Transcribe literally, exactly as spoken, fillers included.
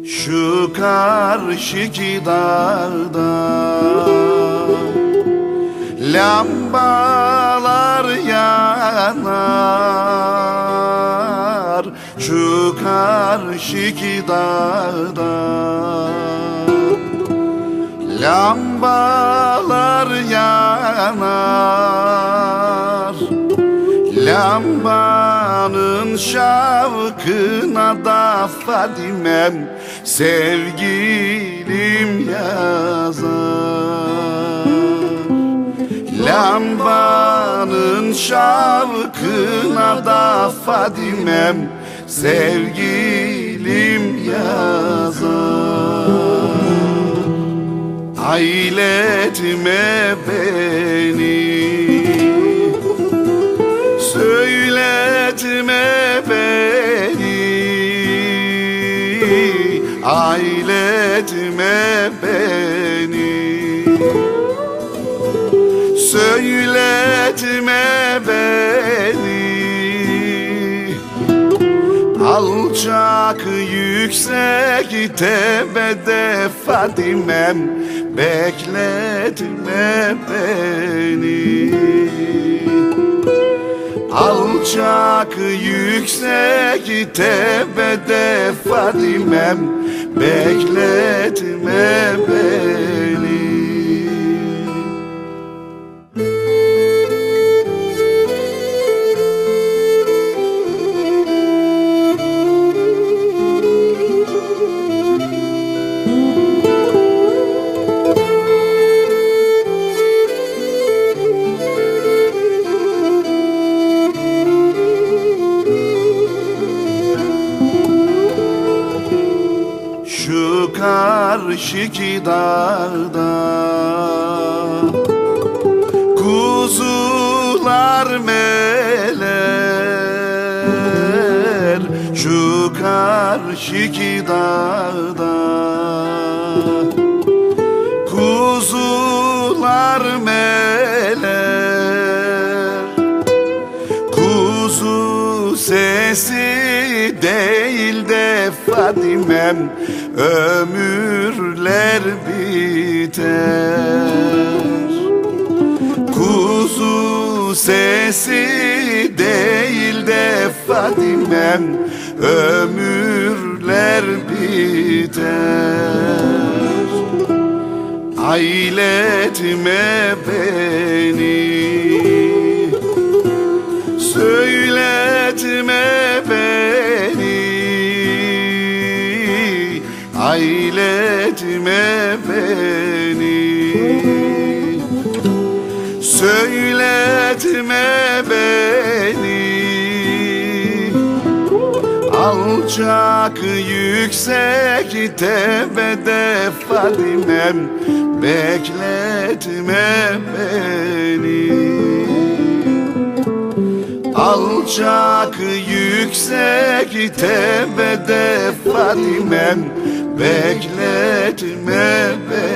Şu karşıki dağda lambalar yanar. Şu karşıki dağda lambalar yanar. Lambanın şavkına da Fadimem sevgilim yazar. Lambanın şavkına da Fadimem sevgilim yazar. Ailetme beni, söyletme beni, ailetme beni, söyletme beni. Alçak yüksek tepede Fadimem bekletme beni. Alçak yüksek tepede Fadimem bekletme beni. Şu karşıki dağda kuzular meler. Şu karşıki dağda kuzular meler. Kuzu sesi değil de Fadimem ömürler biter. Kuzu sesi değil de Fadimem ömürler biter. Ailetme beni, söyletme beni, ailetme beni, söyletme beni. Alçak yüksek tepede Fadimem bekletme beni. Alçak yüksek tepede Fadimem bekletme beni.